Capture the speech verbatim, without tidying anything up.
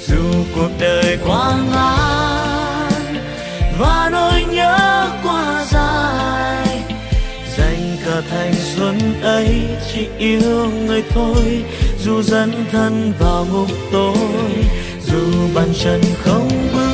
Dù cuộc đời quá ngắn và nỗi nhớ quá dài, dành cả thanh xuân ấy chỉ yêu người thôi. Dù dấn thân vào ngục tối, dù bàn chân không bước